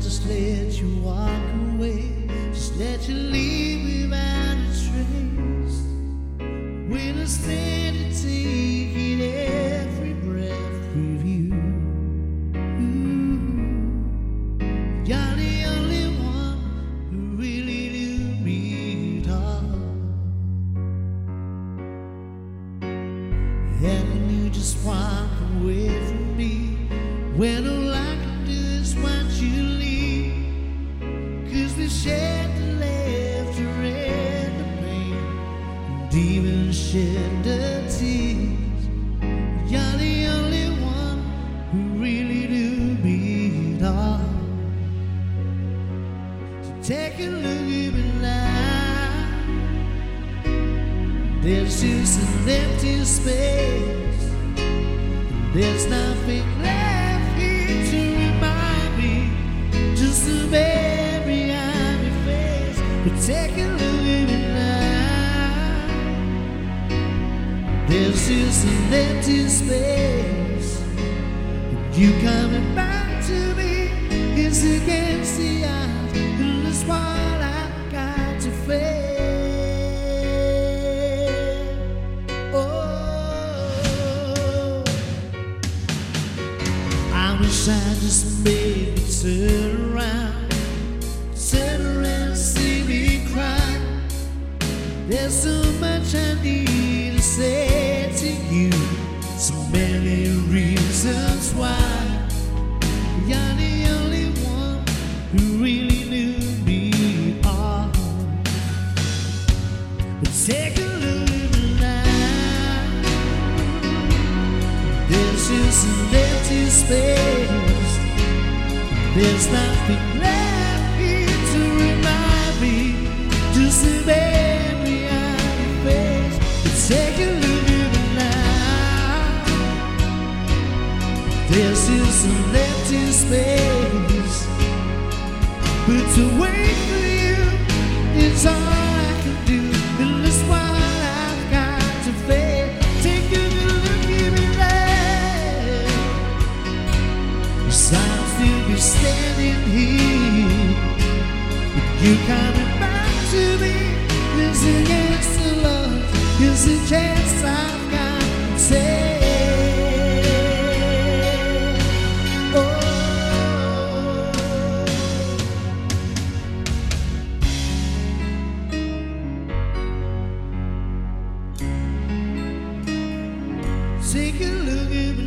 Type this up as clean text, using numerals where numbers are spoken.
just let you walk away, just let you leave without a trace. When I stand and take it every breath with you, you're the only one who really knew me at all. And you just walk away from me when all I can do is watch you leave. 'Cause we shared the laughter and the pain, and even shed the tears. You're the only one who really knew me at all. So take a look at me now. There's just an empty space. There's nothing left here to remind me, just a memory of your face. But take a look at me now. There's just an empty space. You coming back to me is against the odds, and that's what I've got to face. I wish I just made me turn around and see me cry. There's so much I need to say to you, so many reasons why. You're the only one who really knew me all. But take a look at me now. There's just an empty space. There's nothing left here to remind me, just a memory of your face. But take a look at me now. There's just an empty space. But to wait for you is all I can do, and that's what I've got to face. Take a look at me now. I'll still be standing here, but you coming back to me is against the law, is a chance I've got to take. Take a look at me